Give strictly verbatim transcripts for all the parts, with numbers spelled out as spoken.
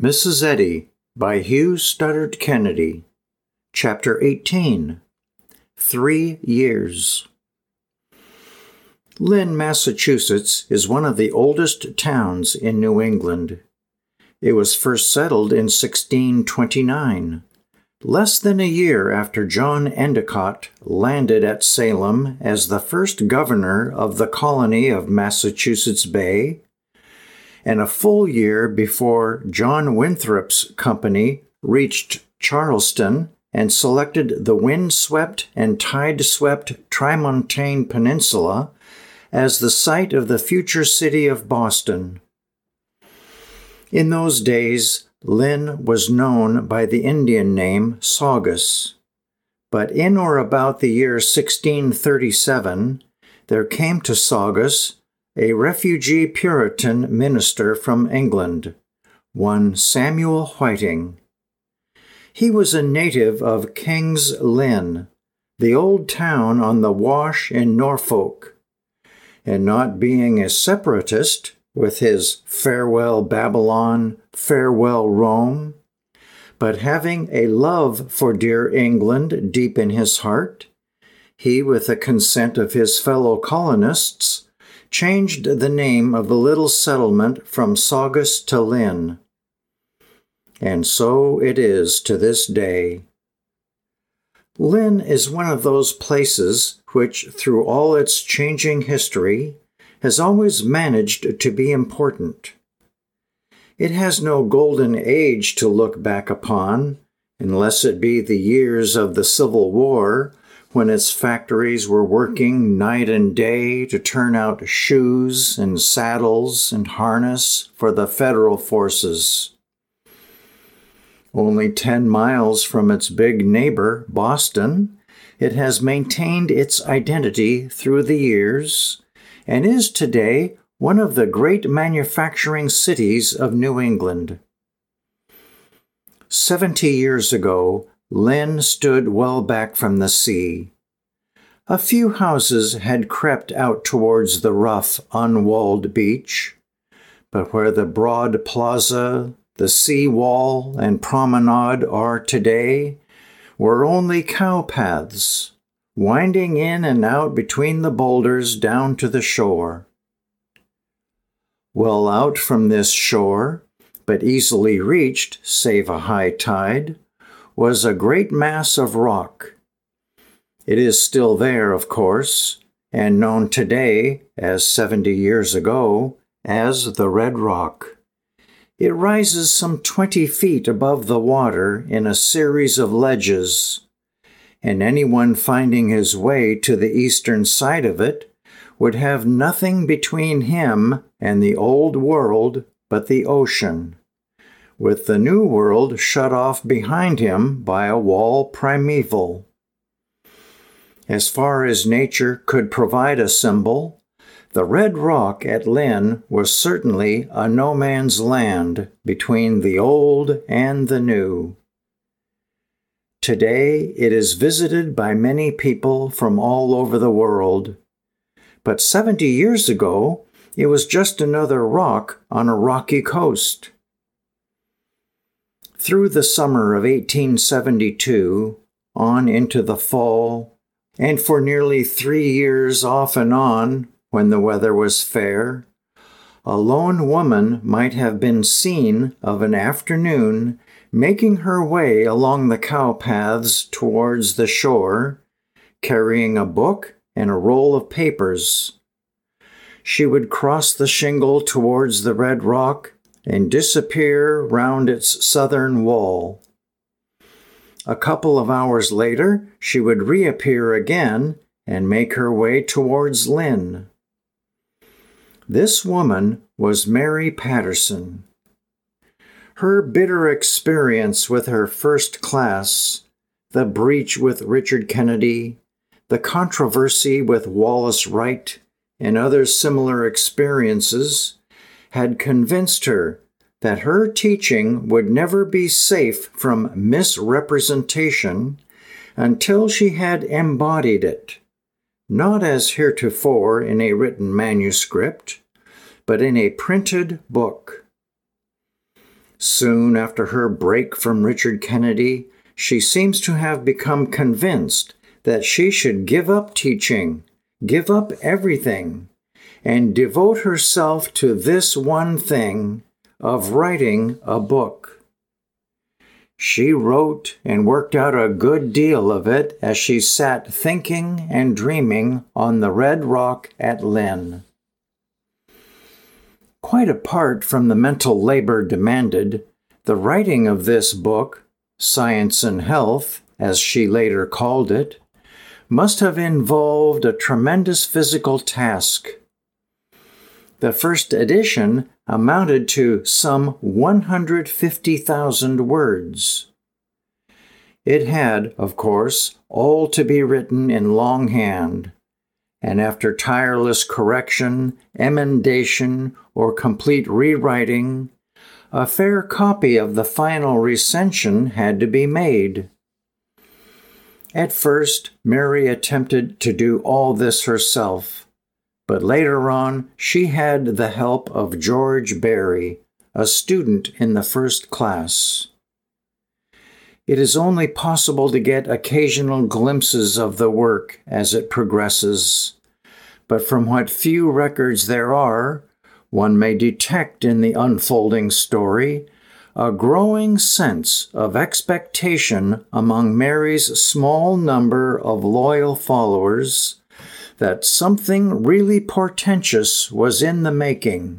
Missus Eddy by Hugh Studdert Kennedy. Chapter eighteen. Three Years. Lynn, Massachusetts is one of the oldest towns in New England. It was first settled in sixteen twenty-nine, less than a year after John Endicott landed at Salem as the first governor of the colony of Massachusetts Bay, and a full year before John Winthrop's company reached Charleston and selected the wind-swept and tide-swept Tri-Montane Peninsula as the site of the future city of Boston. In those days, Lynn was known by the Indian name Saugus, but in or about the year sixteen thirty-seven, there came to Saugus a refugee Puritan minister from England, one Samuel Whiting. He was a native of King's Lynn, the old town on the Wash in Norfolk, and not being a separatist with his Farewell Babylon, Farewell Rome, but having a love for dear England deep in his heart, he, with the consent of his fellow colonists, changed the name of the little settlement from Saugus to Lynn. And so it is to this day. Lynn is one of those places which, through all its changing history, has always managed to be important. It has no golden age to look back upon, unless it be the years of the Civil War, when its factories were working night and day to turn out shoes and saddles and harness for the federal forces. Only ten miles from its big neighbor, Boston, it has maintained its identity through the years and is today one of the great manufacturing cities of New England. Seventy years ago, Lynn stood well back from the sea. A few houses had crept out towards the rough, unwalled beach, but where the broad plaza, the sea wall, and promenade are today were only cow paths, winding in and out between the boulders down to the shore. Well out from this shore, but easily reached, save a high tide, was a great mass of rock. It is still there, of course, and known today, as seventy years ago, as the Red Rock. It rises some twenty feet above the water in a series of ledges, and anyone finding his way to the eastern side of it would have nothing between him and the old world but the ocean, with the new world shut off behind him by a wall primeval. As far as nature could provide a symbol, the Red Rock at Lynn was certainly a no-man's land between the old and the new. Today it is visited by many people from all over the world, but seventy years ago it was just another rock on a rocky coast. Through the summer of eighteen seventy-two, on into the fall, and for nearly three years off and on, when the weather was fair, a lone woman might have been seen of an afternoon making her way along the cow paths towards the shore, carrying a book and a roll of papers. She would cross the shingle towards the Red Rock and disappear round its southern wall. A couple of hours later, she would reappear again and make her way towards Lynn. This woman was Mary Patterson. Her bitter experience with her first class, the breach with Richard Kennedy, the controversy with Wallace Wright, and other similar experiences had convinced her that her teaching would never be safe from misrepresentation until she had embodied it, not as heretofore in a written manuscript, but in a printed book. Soon after her break from Richard Kennedy, she seems to have become convinced that she should give up teaching, give up everything, and devote herself to this one thing of writing a book. She wrote and worked out a good deal of it as she sat thinking and dreaming on the red rock at Lynn. Quite apart from the mental labor demanded, the writing of this book, Science and Health, as she later called it, must have involved a tremendous physical task. The first edition amounted to some one hundred fifty thousand words. It had, of course, all to be written in longhand, and after tireless correction, emendation, or complete rewriting, a fair copy of the final recension had to be made. At first, Mary attempted to do all this herself, but later on she had the help of George Barry, a student in the first class. It is only possible to get occasional glimpses of the work as it progresses, but from what few records there are, one may detect in the unfolding story a growing sense of expectation among Mary's small number of loyal followers that something really portentous was in the making.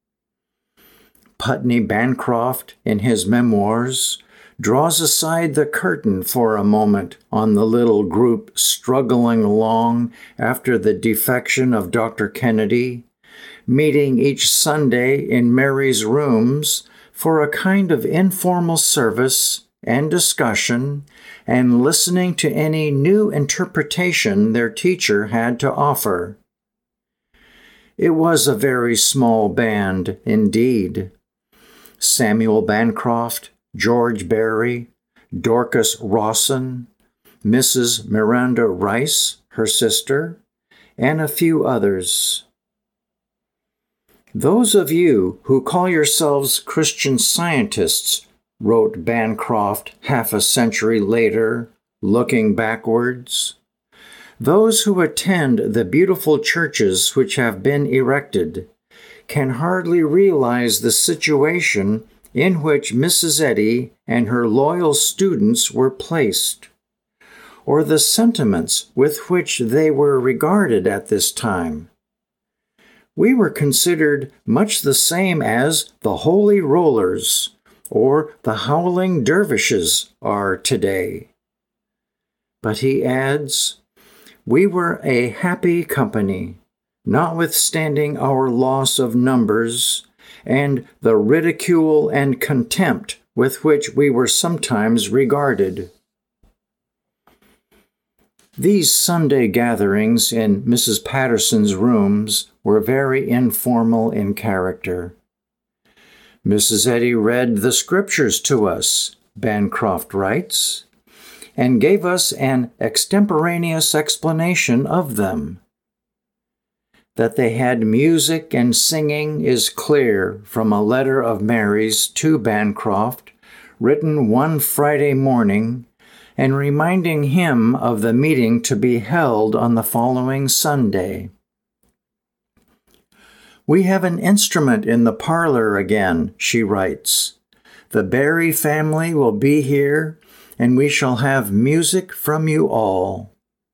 Putney Bancroft, in his memoirs, draws aside the curtain for a moment on the little group struggling along after the defection of Doctor Kennedy, meeting each Sunday in Mary's rooms for a kind of informal service and discussion, and listening to any new interpretation their teacher had to offer. It was a very small band indeed. Samuel Bancroft, George Barry, Dorcas Rawson, Missus Miranda Rice, her sister, and a few others. Those of you who call yourselves Christian Scientists, wrote Bancroft half a century later, looking backwards, those who attend the beautiful churches which have been erected can hardly realize the situation in which Missus Eddy and her loyal students were placed, or the sentiments with which they were regarded at this time. We were considered much the same as the Holy Rollers or the Howling Dervishes are today. But he adds, we were a happy company, notwithstanding our loss of numbers and the ridicule and contempt with which we were sometimes regarded. These Sunday gatherings in Missus Patterson's rooms were very informal in character. Missus Eddy read the scriptures to us, Bancroft writes, and gave us an extemporaneous explanation of them. That they had music and singing is clear from a letter of Mary's to Bancroft, written one Friday morning, and reminding him of the meeting to be held on the following Sunday. We have an instrument in the parlor again, she writes. The Barry family will be here, and we shall have music from you all.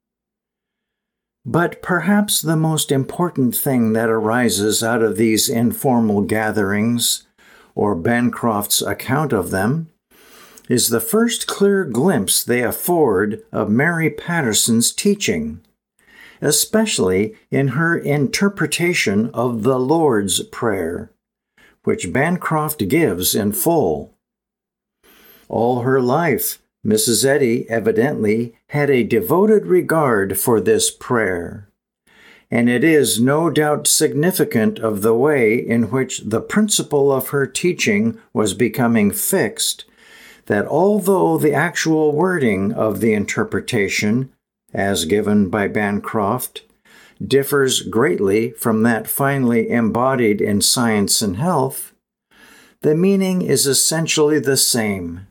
But perhaps the most important thing that arises out of these informal gatherings, or Bancroft's account of them, is the first clear glimpse they afford of Mary Patterson's teaching, especially in her interpretation of the Lord's Prayer, which Bancroft gives in full. All her life, Missus Eddy evidently had a devoted regard for this prayer, and it is no doubt significant of the way in which the principle of her teaching was becoming fixed, that although the actual wording of the interpretation, as given by Bancroft, differs greatly from that finally embodied in Science and Health, the meaning is essentially the same.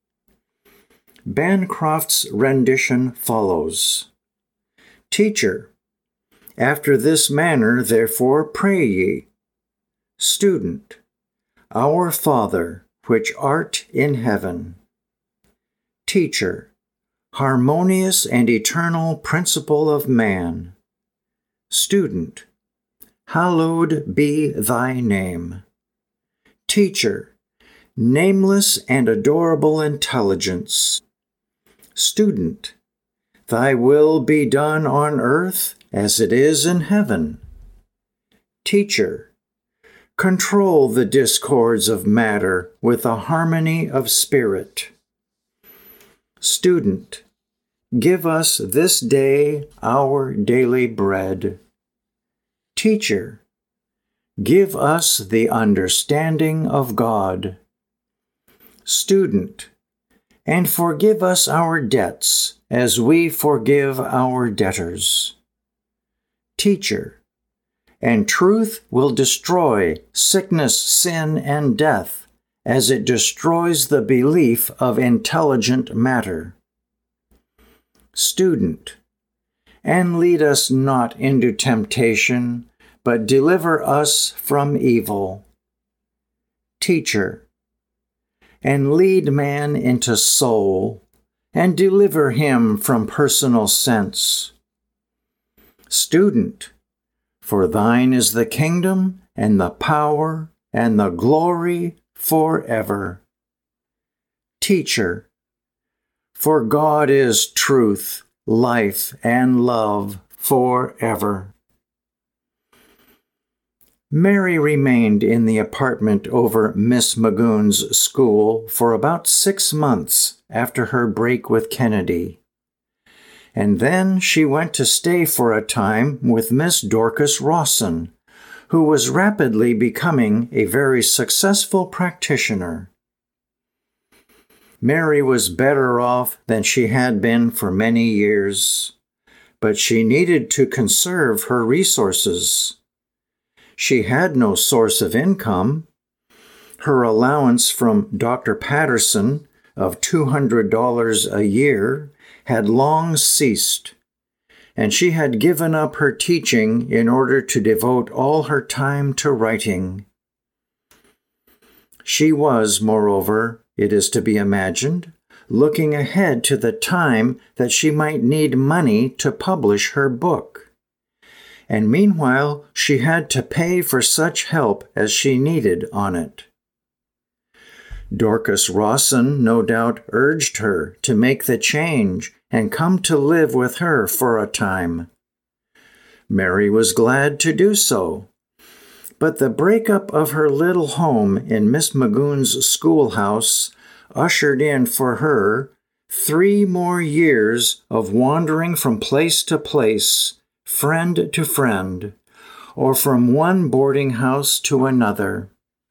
Bancroft's rendition follows. Teacher, after this manner therefore pray ye. Student, Our Father, which art in heaven. Teacher, harmonious and eternal principle of man. Student, hallowed be thy name. Teacher, nameless and adorable intelligence. Student, thy will be done on earth as it is in heaven. Teacher, control the discords of matter with a harmony of spirit. Student, give us this day our daily bread. Teacher, give us the understanding of God. Student, and forgive us our debts as we forgive our debtors. Teacher, and truth will destroy sickness, sin, and death as it destroys the belief of intelligent matter. Student, and lead us not into temptation, but deliver us from evil. Teacher, and lead man into soul, and deliver him from personal sense. Student, for thine is the kingdom, and the power, and the glory forever. Teacher, for God is truth, life, and love forever. Mary remained in the apartment over Miss Magoon's school for about six months after her break with Kennedy. And then she went to stay for a time with Miss Dorcas Rawson, who was rapidly becoming a very successful practitioner. Mary was better off than she had been for many years, but she needed to conserve her resources. She had no source of income. Her allowance from Doctor Patterson of two hundred dollars a year had long ceased, and she had given up her teaching in order to devote all her time to writing. She was, moreover, it is to be imagined, looking ahead to the time that she might need money to publish her book. And meanwhile she had to pay for such help as she needed on it. Dorcas Rawson no doubt urged her to make the change and come to live with her for a time. Mary was glad to do so, but the breakup of her little home in Miss Magoon's schoolhouse ushered in for her three more years of wandering from place to place, friend to friend, or from one boarding house to another.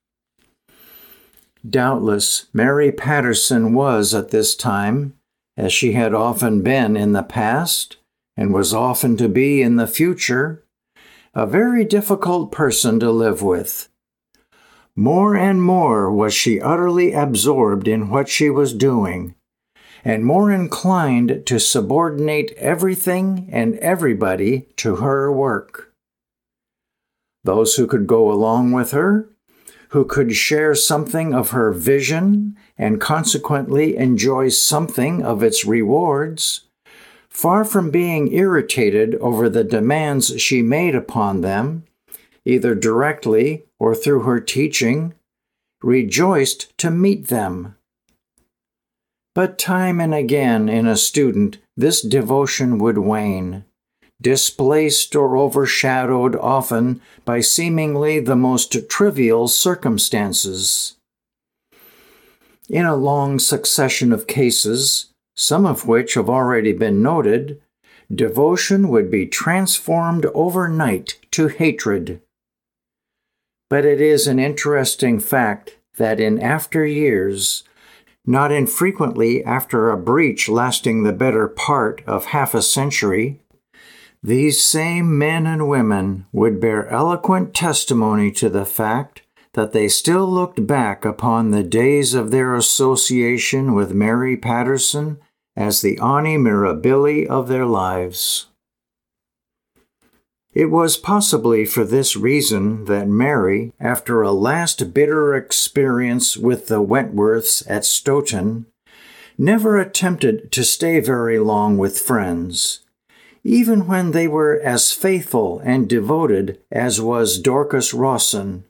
Doubtless, Mary Patterson was at this time, as she had often been in the past, and was often to be in the future, a very difficult person to live with. More and more was she utterly absorbed in what she was doing, and more inclined to subordinate everything and everybody to her work. Those who could go along with her, who could share something of her vision and consequently enjoy something of its rewards, far from being irritated over the demands she made upon them, either directly or through her teaching, rejoiced to meet them. But time and again in a student this devotion would wane, displaced or overshadowed often by seemingly the most trivial circumstances. In a long succession of cases, some of which have already been noted, devotion would be transformed overnight to hatred. But it is an interesting fact that in after years, not infrequently after a breach lasting the better part of half a century, these same men and women would bear eloquent testimony to the fact that they still looked back upon the days of their association with Mary Patterson as the Annie Mirabile of their lives. It was possibly for this reason that Mary, after a last bitter experience with the Wentworths at Stoughton, never attempted to stay very long with friends, even when they were as faithful and devoted as was Dorcas Rawson.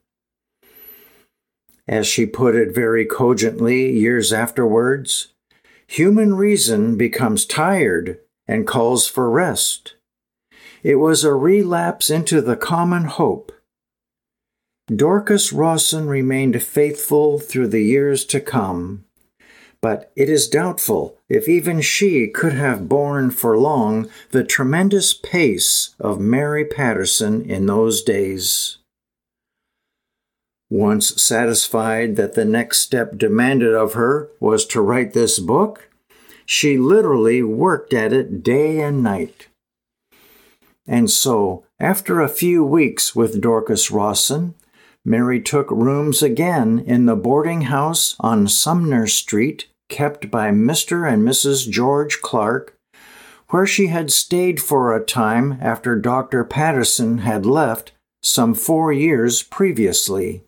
As she put it very cogently years afterwards, human reason becomes tired and calls for rest. It was a relapse into the common hope. Dorcas Rawson remained faithful through the years to come, but it is doubtful if even she could have borne for long the tremendous pace of Mary Patterson in those days. Once satisfied that the next step demanded of her was to write this book, she literally worked at it day and night. And so, after a few weeks with Dorcas Rawson, Mary took rooms again in the boarding house on Sumner Street, kept by Mister and Missus George Clark, where she had stayed for a time after Doctor Patterson had left some four years previously.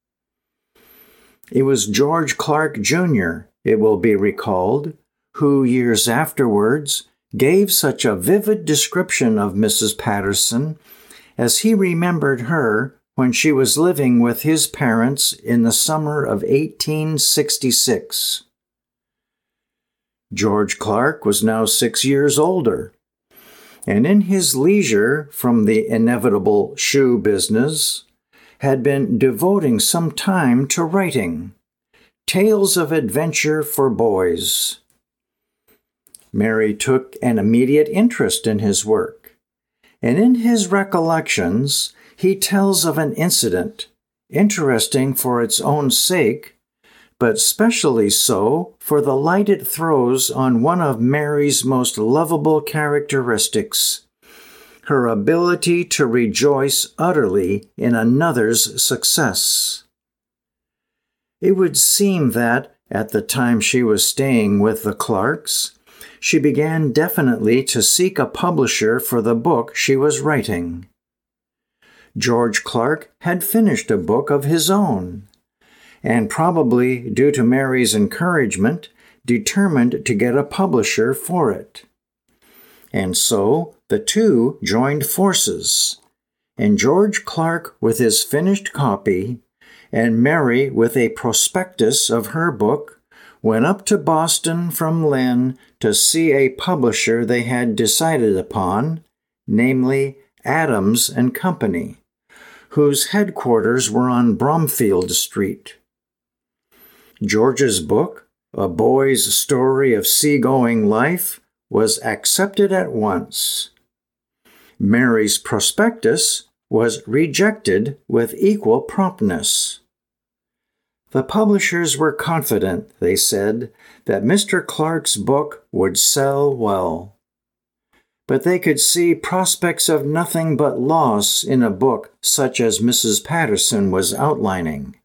It was George Clark Junior, it will be recalled, who years afterwards gave such a vivid description of Missus Patterson as he remembered her when she was living with his parents in the summer of eighteen sixty-six. George Clark was now six years older, and in his leisure from the inevitable shoe business, had been devoting some time to writing tales of adventure for boys. Mary took an immediate interest in his work, and in his recollections, he tells of an incident, interesting for its own sake, but specially so for the light it throws on one of Mary's most lovable characteristics, her ability to rejoice utterly in another's success. It would seem that, at the time she was staying with the Clarks, she began definitely to seek a publisher for the book she was writing. George Clark had finished a book of his own, and probably due to Mary's encouragement, determined to get a publisher for it. And so the two joined forces, and George Clark with his finished copy, and Mary with a prospectus of her book, went up to Boston from Lynn to see a publisher they had decided upon, namely Adams and Company, whose headquarters were on Bromfield Street. George's book, A Boy's Story of Seagoing Life, was accepted at once. Mary's prospectus was rejected with equal promptness. The publishers were confident, they said, that Mister Clark's book would sell well. But they could see prospects of nothing but loss in a book such as Missus Patterson was outlining.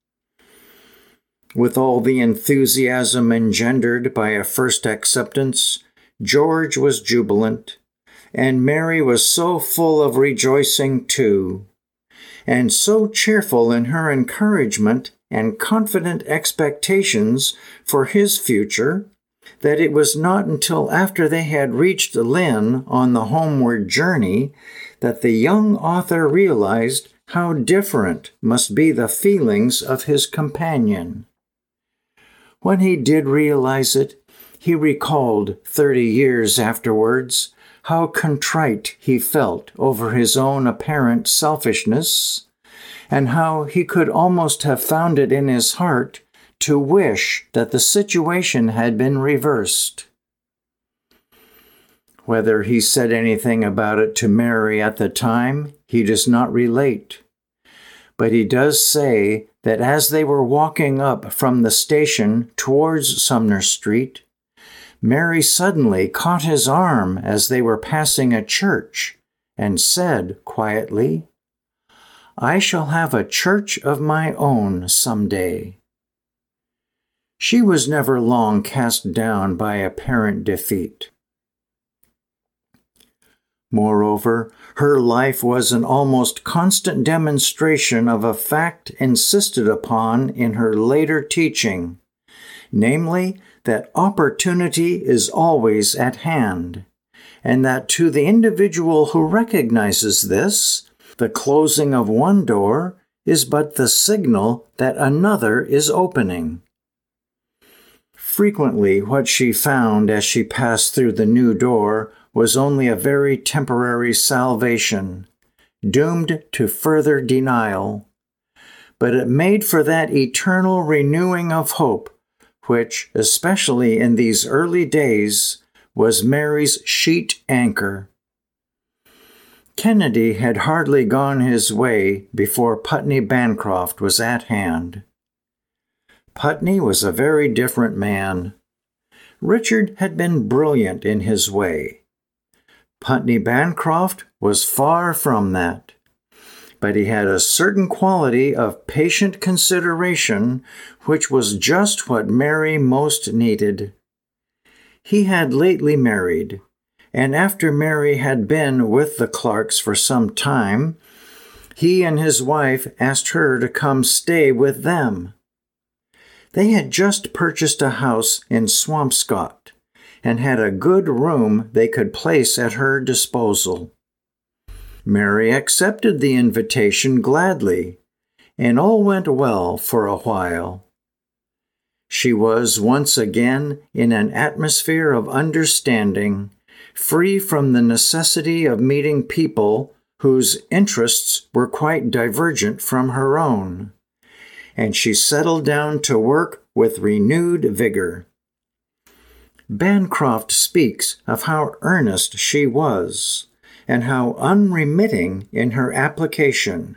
With all the enthusiasm engendered by a first acceptance, George was jubilant, and Mary was so full of rejoicing too, and so cheerful in her encouragement and confident expectations for his future, that it was not until after they had reached Lynn on the homeward journey that the young author realized how different must be the feelings of his companion. When he did realize it, he recalled thirty years afterwards how contrite he felt over his own apparent selfishness, and how he could almost have found it in his heart to wish that the situation had been reversed. Whether he said anything about it to Mary at the time, he does not relate. But he does say that as they were walking up from the station towards Sumner Street, Mary suddenly caught his arm as they were passing a church and said quietly, I shall have a church of my own some day. She was never long cast down by apparent defeat. Moreover, her life was an almost constant demonstration of a fact insisted upon in her later teaching, namely, that opportunity is always at hand, and that to the individual who recognizes this, the closing of one door is but the signal that another is opening. Frequently, what she found as she passed through the new door was only a very temporary salvation, doomed to further denial. But it made for that eternal renewing of hope, which, especially in these early days, was Mary's sheet anchor. Kennedy had hardly gone his way before Putney Bancroft was at hand. Putney was a very different man. Richard had been brilliant in his way. Putney Bancroft was far from that, but he had a certain quality of patient consideration which was just what Mary most needed. He had lately married, and after Mary had been with the Clarks for some time, he and his wife asked her to come stay with them. They had just purchased a house in Swampscott, and had a good room they could place at her disposal. Mary accepted the invitation gladly, and all went well for a while. She was once again in an atmosphere of understanding, free from the necessity of meeting people whose interests were quite divergent from her own, and she settled down to work with renewed vigor. Bancroft speaks of how earnest she was, and how unremitting in her application.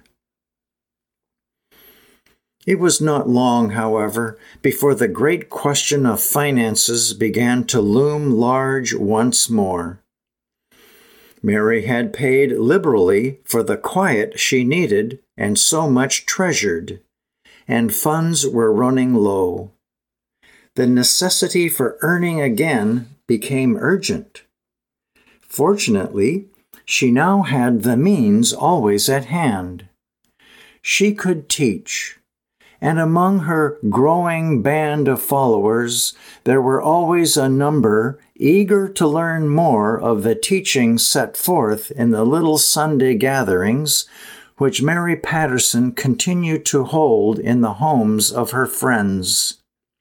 It was not long, however, before the great question of finances began to loom large once more. Mary had paid liberally for the quiet she needed and so much treasured, and funds were running low. The necessity for earning again became urgent. Fortunately, she now had the means always at hand. She could teach, and among her growing band of followers, there were always a number eager to learn more of the teachings set forth in the little Sunday gatherings which Mary Patterson continued to hold in the homes of her friends.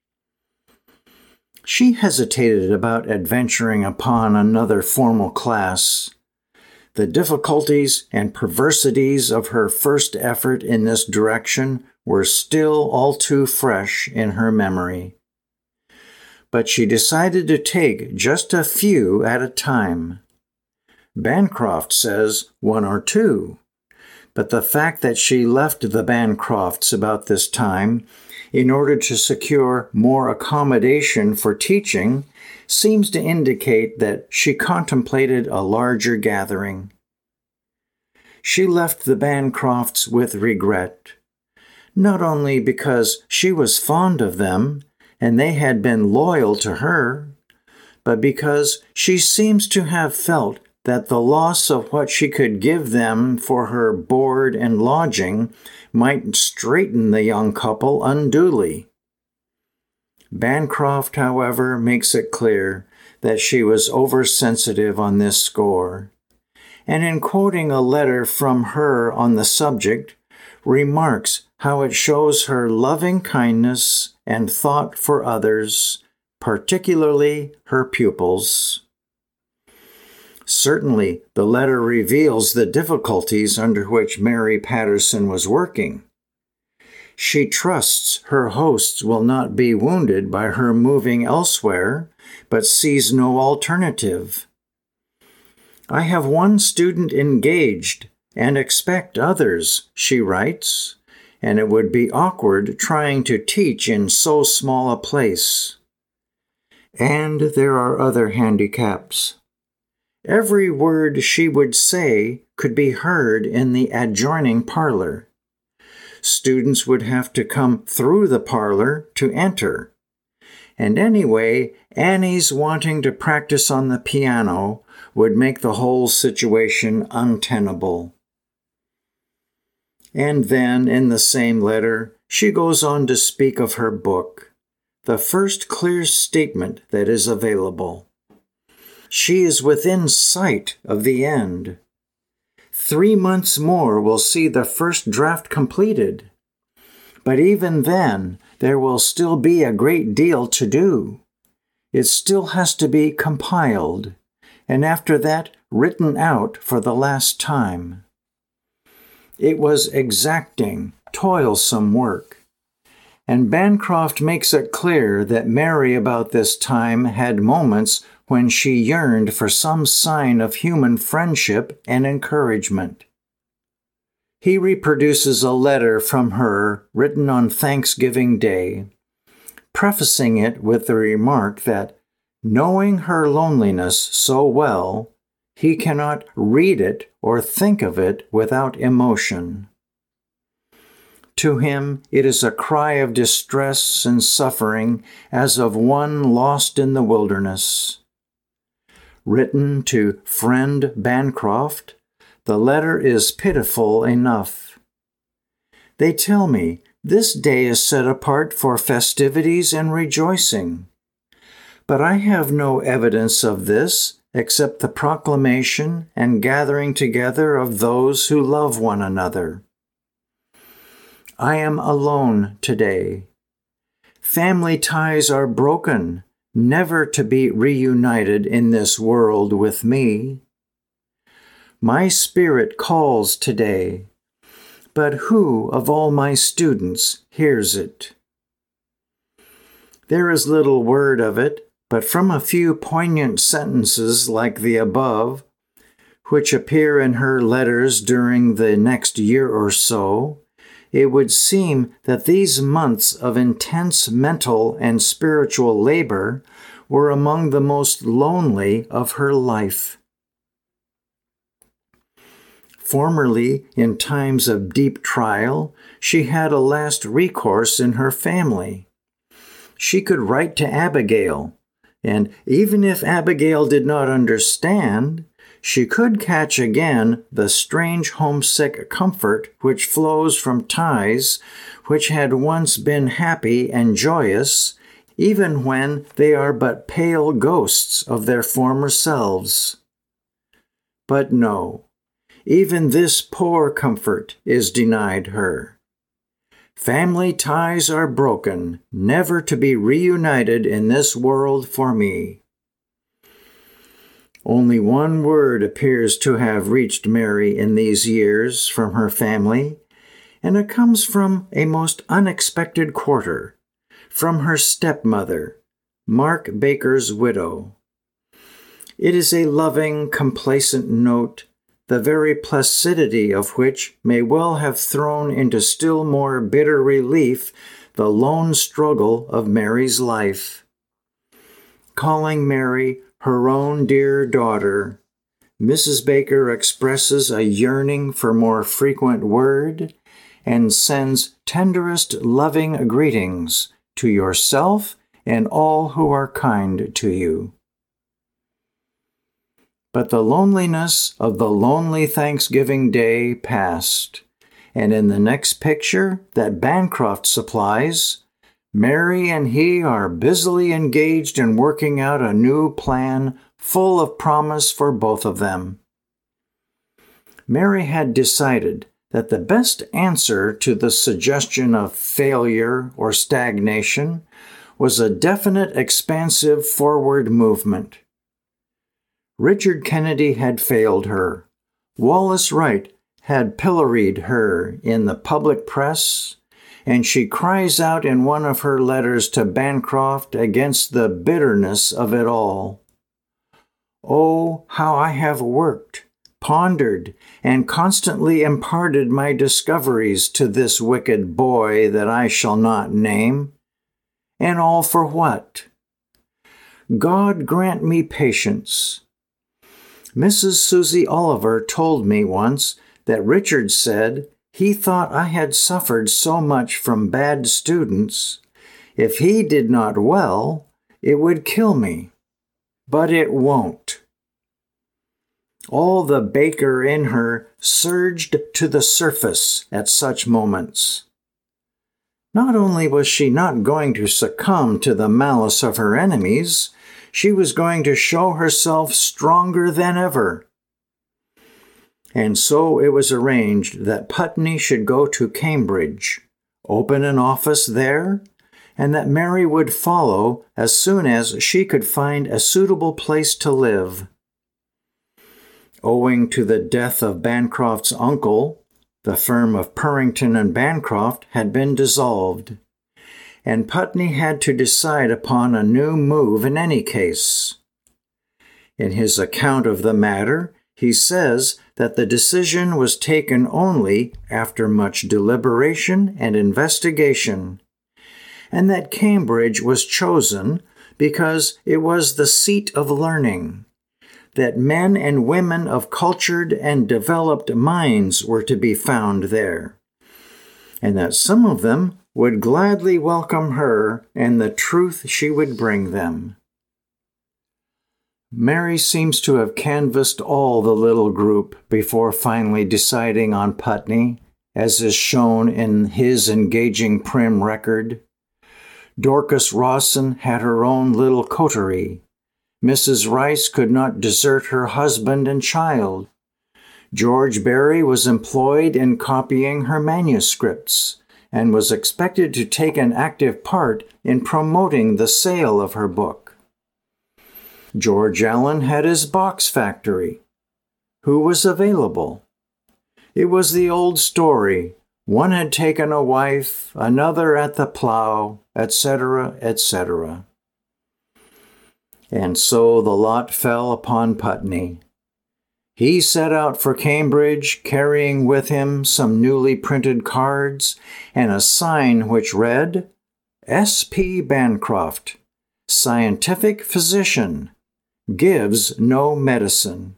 She hesitated about adventuring upon another formal class. The difficulties and perversities of her first effort in this direction were still all too fresh in her memory. But she decided to take just a few at a time. Bancroft says one or two, but the fact that she left the Bancrofts about this time in order to secure more accommodation for teaching seems to indicate that she contemplated a larger gathering. She left the Bancrofts with regret, not only because she was fond of them and they had been loyal to her, but because she seems to have felt that the loss of what she could give them for her board and lodging might straiten the young couple unduly. Bancroft, however, makes it clear that she was oversensitive on this score, and in quoting a letter from her on the subject, remarks how it shows her loving kindness and thought for others, particularly her pupils. Certainly, the letter reveals the difficulties under which Mary Patterson was working. She trusts her hosts will not be wounded by her moving elsewhere, but sees no alternative. I have one student engaged and expect others, she writes, and it would be awkward trying to teach in so small a place. And there are other handicaps. Every word she would say could be heard in the adjoining parlor, Students would have to come through the parlor to enter. And anyway, Annie's wanting to practice on the piano would make the whole situation untenable. And then, in the same letter, she goes on to speak of her book, the first clear statement that is available. She is within sight of the end. Three months more will see the first draft completed. But even then, there will still be a great deal to do. It still has to be compiled, and after that, written out for the last time. It was exacting, toilsome work. And Bancroft makes it clear that Mary about this time had moments when she yearned for some sign of human friendship and encouragement. He reproduces a letter from her written on Thanksgiving Day, prefacing it with the remark that, knowing her loneliness so well, he cannot read it or think of it without emotion. To him, it is a cry of distress and suffering as of one lost in the wilderness. Written to Friend Bancroft, the letter is pitiful enough. They tell me this day is set apart for festivities and rejoicing. But I have no evidence of this except the proclamation and gathering together of those who love one another. I am alone today. Family ties are broken, never to be reunited in this world with me. My spirit calls today, but who of all my students hears it? There is little word of it, but from a few poignant sentences like the above, which appear in her letters during the next year or so, it would seem that these months of intense mental and spiritual labor were among the most lonely of her life. Formerly, in times of deep trial, she had a last recourse in her family. She could write to Abigail, and even if Abigail did not understand, she could catch again the strange homesick comfort which flows from ties which had once been happy and joyous, even when they are but pale ghosts of their former selves. But no, even this poor comfort is denied her. Family ties are broken, never to be reunited in this world for me. Only one word appears to have reached Mary in these years from her family, and it comes from a most unexpected quarter, from her stepmother, Mark Baker's widow. It is a loving, complacent note, the very placidity of which may well have thrown into still more bitter relief the lone struggle of Mary's life. Calling Mary her own dear daughter, Missus Baker expresses a yearning for more frequent word and sends tenderest loving greetings to yourself and all who are kind to you. But the loneliness of the lonely Thanksgiving Day passed, and in the next picture that Bancroft supplies, Mary and he are busily engaged in working out a new plan full of promise for both of them. Mary had decided that the best answer to the suggestion of failure or stagnation was a definite, expansive forward movement. Richard Kennedy had failed her. Wallace Wright had pilloried her in the public press, and she cries out in one of her letters to Bancroft against the bitterness of it all. Oh, how I have worked, pondered, and constantly imparted my discoveries to this wicked boy that I shall not name. And all for what? God grant me patience. Missus Susie Oliver told me once that Richard said he thought I had suffered so much from bad students. If he did not well, it would kill me. But it won't. All the baker in her surged to the surface at such moments. Not only was she not going to succumb to the malice of her enemies, she was going to show herself stronger than ever. And so it was arranged that Putney should go to Cambridge, open an office there, and that Mary would follow as soon as she could find a suitable place to live. Owing to the death of Bancroft's uncle, the firm of Purrington and Bancroft had been dissolved, and Putney had to decide upon a new move in any case. In his account of the matter, he says that the decision was taken only after much deliberation and investigation, and that Cambridge was chosen because it was the seat of learning, that men and women of cultured and developed minds were to be found there, and that some of them would gladly welcome her and the truth she would bring them. Mary seems to have canvassed all the little group before finally deciding on Putney, as is shown in his engaging prim record. Dorcas Rawson had her own little coterie. Missus Rice could not desert her husband and child. George Berry was employed in copying her manuscripts and was expected to take an active part in promoting the sale of her book. George Allen had his box factory. Who was available? It was the old story. One had taken a wife, another at the plow, et cetera, et cetera. And so the lot fell upon Putney. He set out for Cambridge, carrying with him some newly printed cards and a sign which read, S P Bancroft, Scientific Physician, gives no medicine.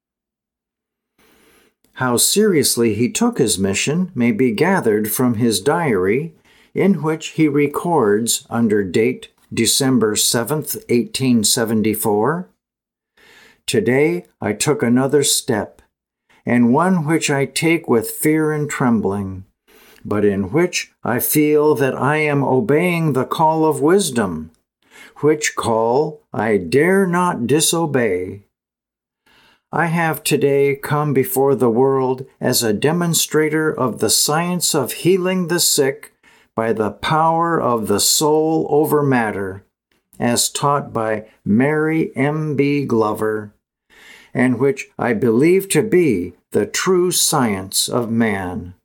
How seriously he took his mission may be gathered from his diary, in which he records under date December seventh, eighteen seventy-four, "Today I took another step, and one which I take with fear and trembling, but in which I feel that I am obeying the call of wisdom, which call I dare not disobey. I have today come before the world as a demonstrator of the science of healing the sick by the power of the soul over matter, as taught by Mary M B Glover, and which I believe to be the true science of man."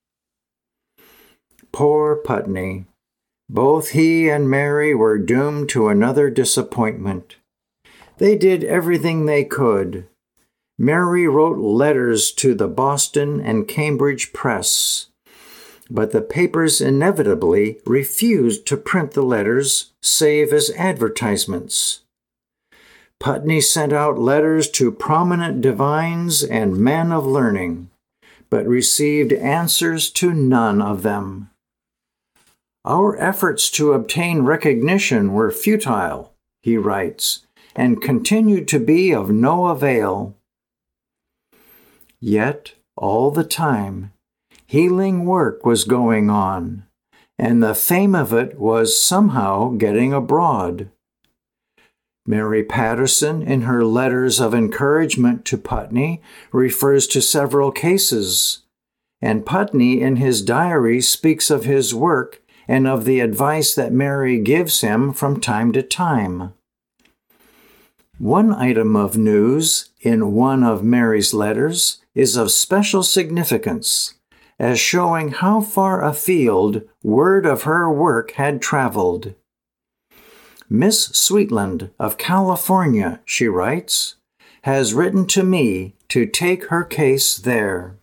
Poor Putney. Both he and Mary were doomed to another disappointment. They did everything they could. Mary wrote letters to the Boston and Cambridge press, but the papers inevitably refused to print the letters save as advertisements. Putney sent out letters to prominent divines and men of learning, but received answers to none of them. "Our efforts to obtain recognition were futile," he writes, "and continued to be of no avail." Yet, all the time, healing work was going on, and the fame of it was somehow getting abroad. Mary Patterson, in her letters of encouragement to Putney, refers to several cases, and Putney, in his diary, speaks of his work and of the advice that Mary gives him from time to time. One item of news in one of Mary's letters is of special significance, as showing how far afield word of her work had traveled. "Miss Sweetland of California," she writes, "has written to me to take her case there."